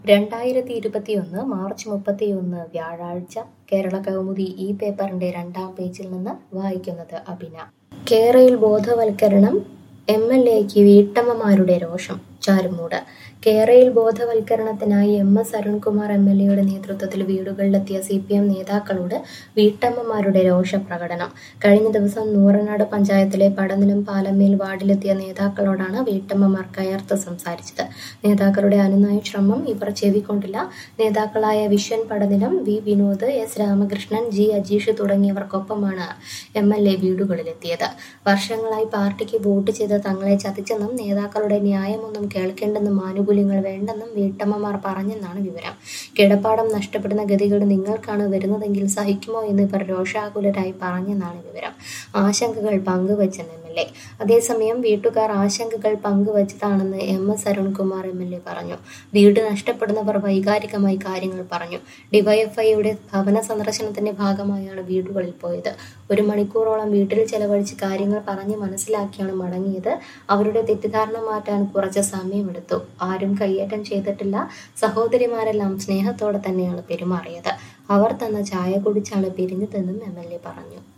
2021 March 31 വ്യാഴാഴ്ച കേരള കൗമുദി ഈ പേപ്പറിന്റെ 2-ാം പേജിൽ നിന്ന് വായിക്കുന്നത് അഭിന. കേരയിൽ ബോധവൽക്കരണം, എം.എൽ.എക്ക് വീട്ടമ്മമാരുടെ രോഷം. ചാരുമൂട്. കേരയിൽ ബോധവൽക്കരണത്തിനായി എം.എസ്. അരുൺകുമാർ എം.എൽ.എയുടെ നേതൃത്വത്തിൽ വീടുകളിലെത്തിയ CPM നേതാക്കളോട് വീട്ടമ്മമാരുടെ രോഷപ്രകടനം. കഴിഞ്ഞ ദിവസം നൂറനാട് പഞ്ചായത്തിലെ പടനിലം പാലമേൽ വാർഡിലെത്തിയ നേതാക്കളോടാണ് വീട്ടമ്മമാർ കയർത്ത് സംസാരിച്ചത്. നേതാക്കളുടെ അനുനയ ശ്രമം ഇവർ ചെവിക്കൊണ്ടില്ല. നേതാക്കളായ Vishwan Padanilam, V. Vinod, S. Ramakrishnan, G. Ajeesh തുടങ്ങിയവർക്കൊപ്പമാണ് എം.എൽ.എ വീടുകളിലെത്തിയത്. വർഷങ്ങളായി പാർട്ടിക്ക് വോട്ട് ചെയ്ത് തങ്ങളെ ചതിച്ചെന്നും നേതാക്കളുടെ ന്യായമൊന്നും കേൾക്കേണ്ടെന്നും ആനുകൂല്യങ്ങൾ വേണ്ടെന്നും വീട്ടമ്മമാർ പറഞ്ഞെന്നാണ് വിവരം. കിടപ്പാടം നഷ്ടപ്പെടുന്ന ഗതികേട് നിങ്ങൾക്കാണ് വരുന്നതെങ്കിൽ സഹിക്കുമോ എന്ന് ഇവർ രോഷാകുലരായി പറഞ്ഞെന്നാണ് വിവരം. ആശങ്കകൾ പങ്കുവച്ചെന്ന് എം.എൽ.എ. അതേസമയം വീട്ടുകാർ ആശങ്കകൾ പങ്കുവച്ചതാണെന്ന് എം.എസ്. അരുൺകുമാർ എം.എൽ.എ പറഞ്ഞു. വീട് നഷ്ടപ്പെടുന്നവർ വൈകാരികമായി കാര്യങ്ങൾ പറഞ്ഞു. ഡിവൈഎഫ്ഐയുടെ ഭവന സന്ദർശനത്തിന്റെ ഭാഗമായാണ് വീടുകളിൽ പോയത്. 1 മണിക്കൂറോളം വീട്ടിൽ ചെലവഴിച്ച് കാര്യങ്ങൾ പറഞ്ഞ് മനസ്സിലാക്കിയാണ് മടങ്ങിയത്. അവരുടെ തെറ്റിദ്ധാരണ മാറ്റാൻ കുറച്ച് സമയമെടുത്തു. ആരും കയ്യേറ്റം ചെയ്തിട്ടില്ല. സഹോദരിമാരെല്ലാം സ്നേഹത്തോടെ തന്നെയാണ് പെരുമാറിയത്. അവർ തന്ന ചായ കുടിച്ചാണ് പിരിഞ്ഞതെന്നും എം.എൽ.എ പറഞ്ഞു.